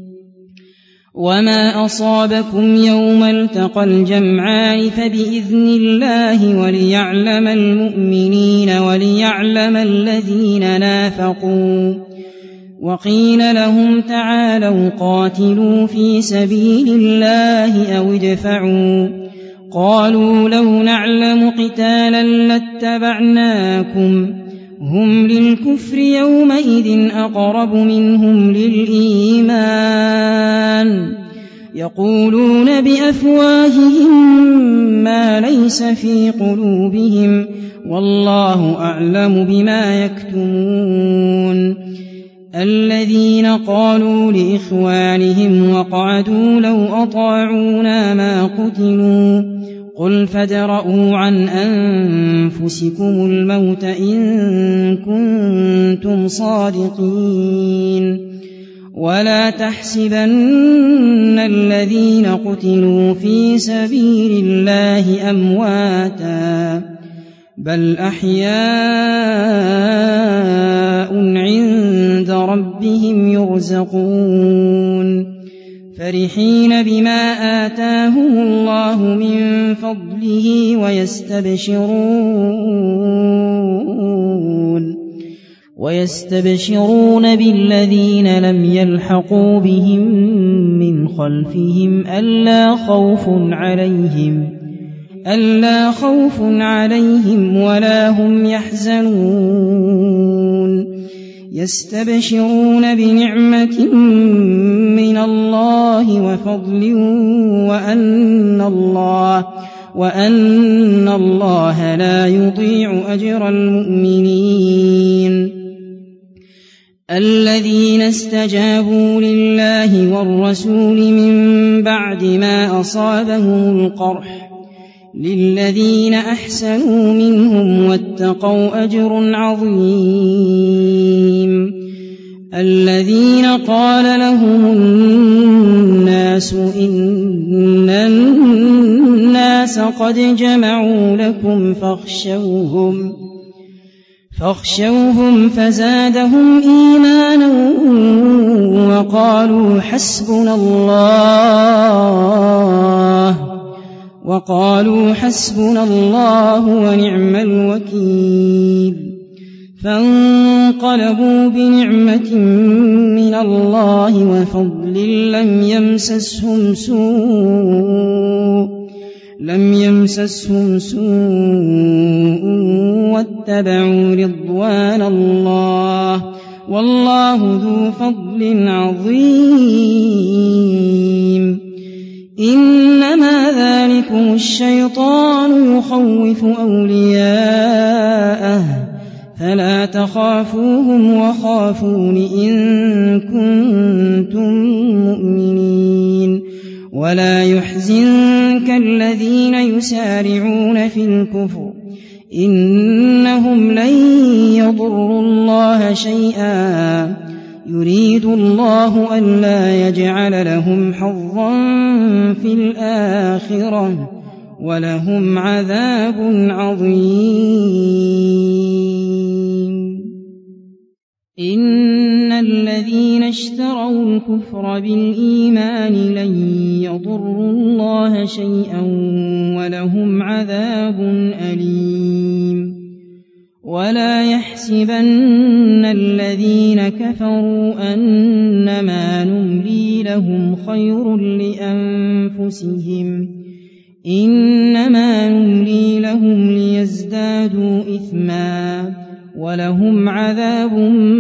وما أصابكم يوم التقى الجمعان فبإذن الله وليعلم المؤمنين وليعلم الذين نافقوا وقيل لهم تعالوا قاتلوا في سبيل الله أو ادفعوا قالوا لو نعلم قتالا لاتبعناكم هم للكفر يومئذ أقرب منهم للإيمان يقولون بأفواههم ما ليس في قلوبهم والله أعلم بما يكتمون الذين قالوا لإخوانهم وقعدوا لو أطاعونا ما قتلوا قل فادرءوا عن أنفسكم الموت إن كنتم صادقين ولا تحسبن الذين قتلوا في سبيل الله أمواتا بل أحياء عند ربهم يرزقون فرحين بما آتاهم الله من فضله ويستبشرون بالذين لم يلحقوا بهم من خلفهم ألا خوف عليهم ولا هم يحزنون يستبشرون بنعمة من الله وفضل وأن الله لا يضيع أجر المؤمنين الذين استجابوا لله والرسول من بعد ما أصابهم القرح للذين أحسنوا منهم واتقوا أجر عظيم الذين قال لهم الناس إن الناس قد جمعوا لكم فاخشوهم فزادهم إيمانا وقالوا حسبنا الله ونعم الوكيل فانقلبوا بنعمة من الله وفضل لم يمسسهم سوء واتبعوا رضوان الله والله ذو فضل عظيم إنما ذلكم الشيطان يخوف أولياءه فلا تخافوهم وخافون إن كنتم مؤمنين ولا يحزنك الذين يسارعون في الكفر إنهم لن يضروا الله شيئا يريد الله ألا يجعل لهم حظا في الآخرة ولهم عذاب عظيم إن الذين اشتروا الكفر بالإيمان لن يضروا الله شيئا ولهم عذاب أليم ولا يحسبن الذين كفروا أنما نملي لهم خير لأنفسهم إنما نملي لهم ليزدادوا إثما ولهم عذاب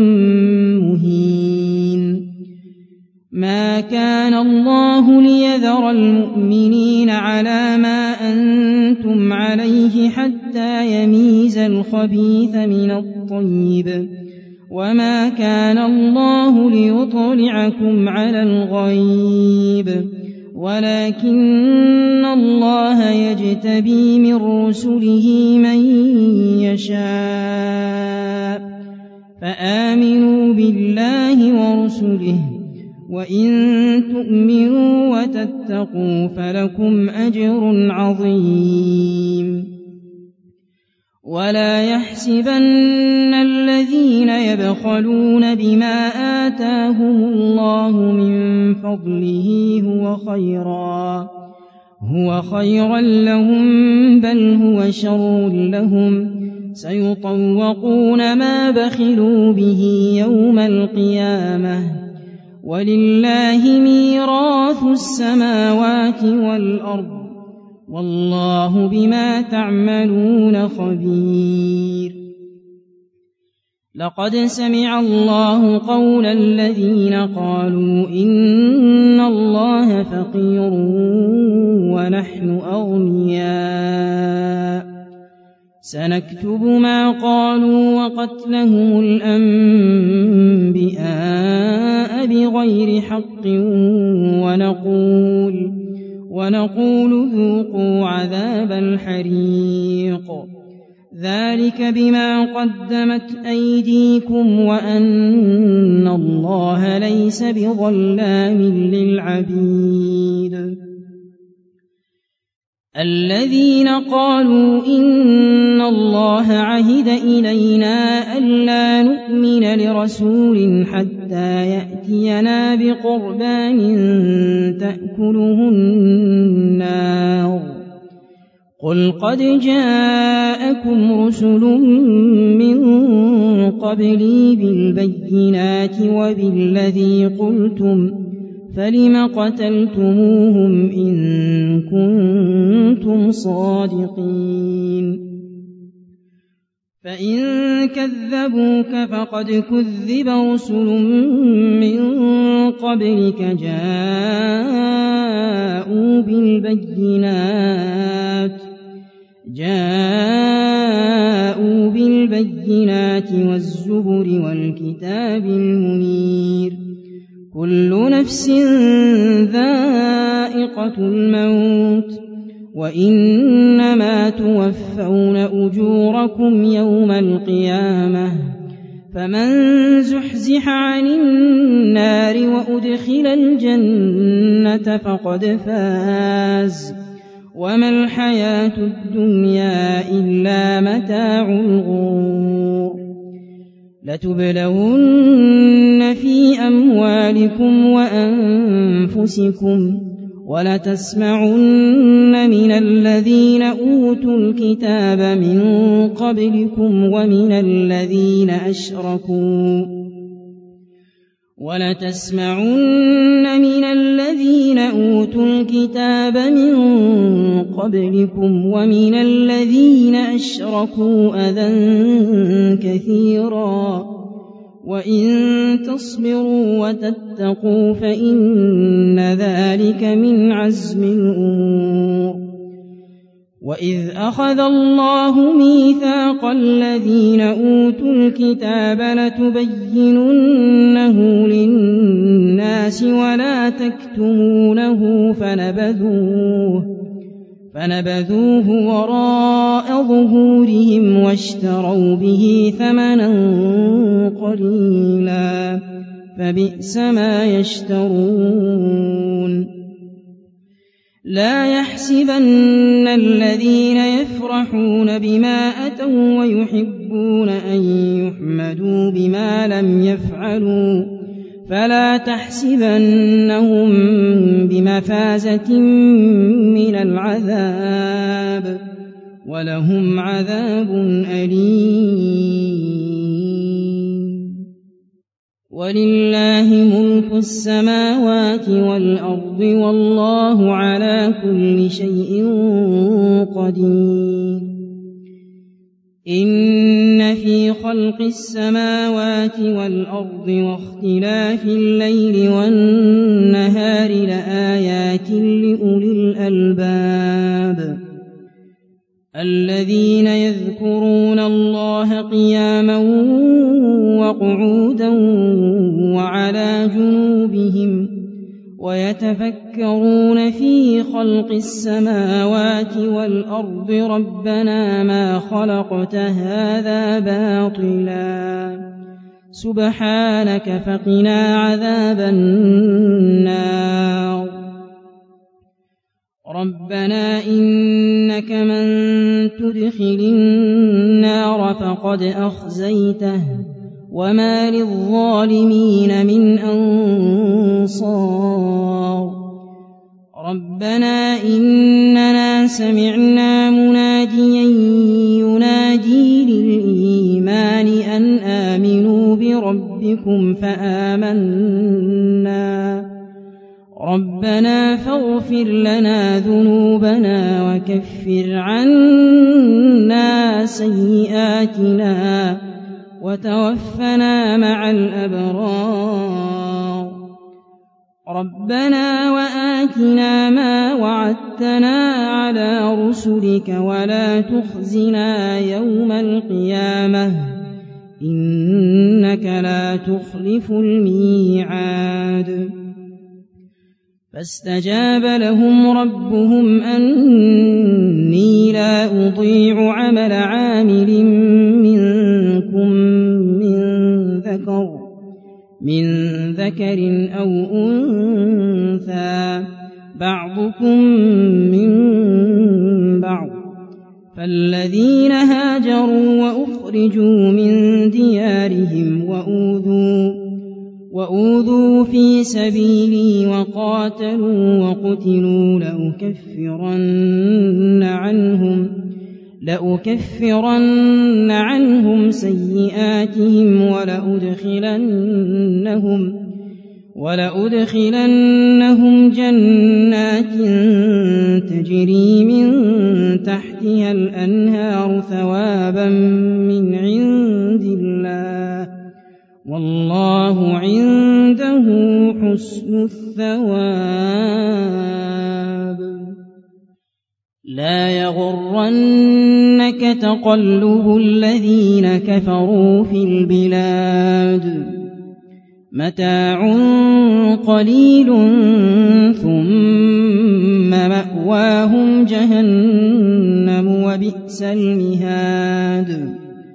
مهين ما كان الله ليذر المؤمنين على ما أنتم عليه حتى يميز الخبيث من الطيب وما كان الله ليطلعكم على الغيب ولكن الله يجتبي من رسله من يشاء فآمنوا بالله ورسله وإن تؤمنوا وتتقوا فلكم أجر عظيم ولا يحسبن الذين يبخلون بما آتاهم الله من فضله هو خيرا لهم بل هو شر لهم سيطوقون ما بخلوا به يوم القيامة ولله ميراث السماوات والأرض والله بما تعملون خبير لقد سمع الله قول الذين قالوا إن الله فقير ونحن أغنياء سنكتب ما قالوا وقتلهم الأنبياء بغير حق ونقول ذوقوا عذاب الحريق ذلك بما قدمت أيديكم وأن الله ليس بظلام للعبيد الذين قالوا إن الله عهد إلينا ألا نؤمن لرسول حتى يأتينا بقربان تأكله النار قل قد جاءكم رسل من قبلي بالبينات وبالذي قلتم فلم قتلتموهم إن كنتم صادقين فإن كذبوك فقد كذب رسل من قبلك جاءوا بالبينات والزبر والكتاب المنير كل نفس ذائقة الموت وإنما توفون أجوركم يوم القيامة فمن زحزح عن النار وأدخل الجنة فقد فاز وما الحياة الدنيا إلا متاع الغرور لتبلون في أموالكم وأنفسكم ولتسمعن من الذين أوتوا الكتاب من قبلكم ومن الذين أشركوا أذى كثيرا وإن تصبروا وتتقوا فإن ذلك من عزم الأمور وإذ أخذ الله ميثاق الذين أوتوا الكتاب لتبيننه للناس ولا تكتمونه فنبذوه وراء ظهورهم واشتروا به ثمنا قليلا فبئس ما يشترون لا يحسبن الذين يفرحون بما أتوا ويحبون أن يحمدوا بما لم يفعلوا فلا تحسبنهم بمفازة من العذاب ولهم عذاب أليم ولله ملك السماوات والأرض والله على كل شيء قدير إن في خلق السماوات والأرض واختلاف الليل والنهار لآيات لأولي الألباب الذين يذكرون الله قياما وقعودا وعلى جنوبهم ويتفكرون في خلق السماوات والأرض ربنا ما خلقت هذا باطلا سبحانك فقنا عذاب النار ربنا إنك من تدخل النار فقد أخزيته وما للظالمين من أنصار ربنا إننا سمعنا مناديا ينادي للإيمان أن آمنوا بربكم فآمنا ربنا فاغفر لنا ذنوبنا وكفر عنا سيئاتنا وتوفنا مع الأبرار ربنا وآتنا ما وعدتنا على رسلك ولا تخزنا يوم القيامة إنك لا تخلف الميعاد فاستجاب لهم ربهم أني لا أضيع عمل عامل منكم من ذكر أو أنثى بعضكم من بعض فالذين هاجروا وأخرجوا من ديارهم وأوذوا في سبيلي وقاتلوا وقتلوا لأكفرن عنهم سيئاتهم ولأدخلنهم جنات تجري من تحتها الأنهار ثوابا من عند الله والله عنده حسن الثواب لا يغرنك تقلب الذين كفروا في البلاد متاع قليل ثم مأواهم جهنم وبئس المهاد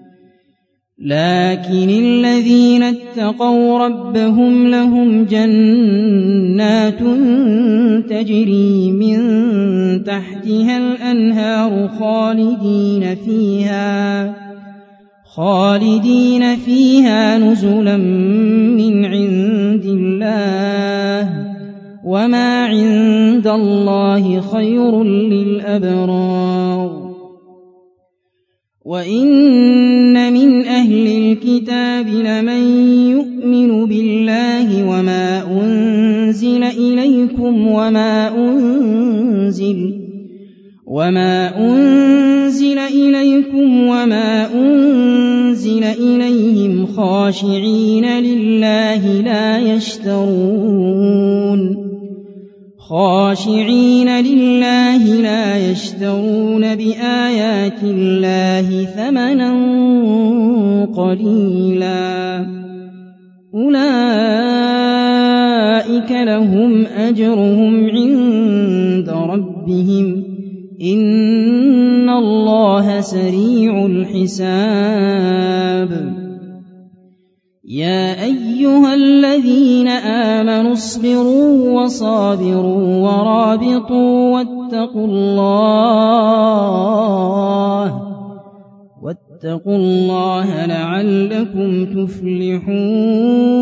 لكن الذين اتقوا ربهم لهم جنات تجري من تحتها الأنهار خالدين فيها نزلا من عند الله وما عند الله خير للأبرار وإن من أهل الكتاب لمن يؤمن بالله وما أنزل إليكم وما أنزل إليهم خاشعين لله لا يشترون بآيات الله ثمنا قليلا أولئك لهم أجرهم عند ربهم إن الله سريع الحساب يا أيها الذين آمنوا اصبروا وصابروا ورابطوا واتقوا الله لعلكم تفلحون